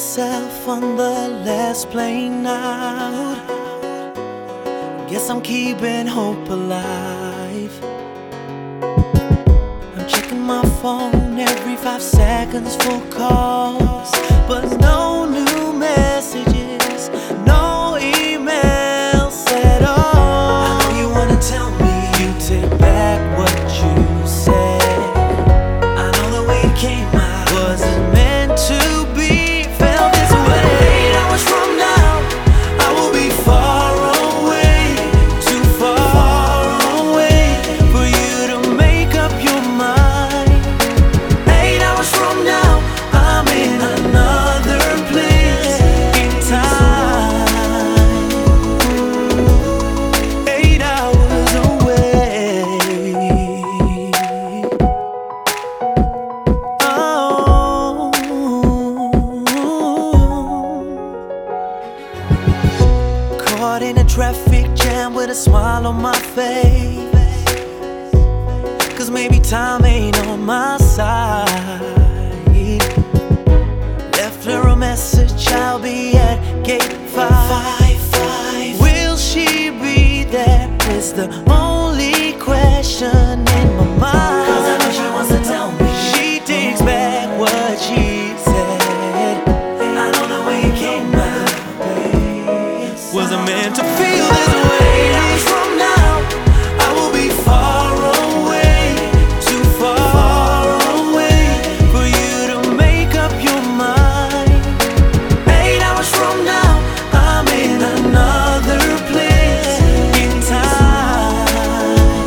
myself on the last plane out. Guess I'm keeping hope alive. I'm checking my phone every 5 seconds for calls, but no new messages, no emails at all. I know you wanna tell me you take back what you said. I know the way it came out wasn't meant to be. Felt this way. 8 hours from now, I will be far away, too far away for you to make up your mind. 8 hours from now, I'm in another place in time. 8 hours away. Oh, caught in a traffic jam with a smile on my face, 'cause maybe time ain't on my side. Left her a message, I'll be at gate 5. Will she be there is the only question in my mind. 'Cause I know she wants to tell me she takes back what she said. I know the way it came out, babe, wasn't meant to feel this way. 8 hours from now, I will be far away, too far away for you to make up your mind. 8 hours from now, I'm in another place in time.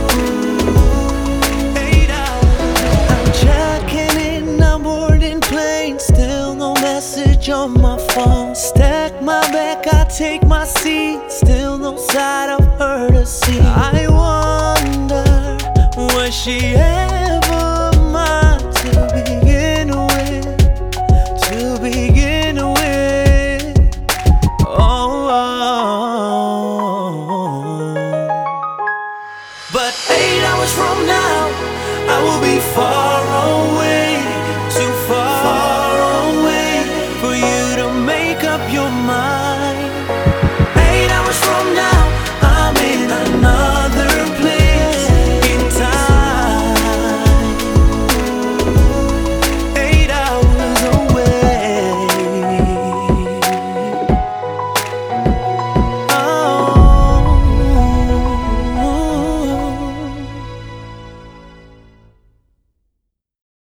8 hours. I'm checking in, I'm boarding plane, still no message on my phone. Stack my bag, I take my seat, still no sight of her to see. I wonder, was she ever mine to begin with? To begin with. But 8 hours from now, I will be far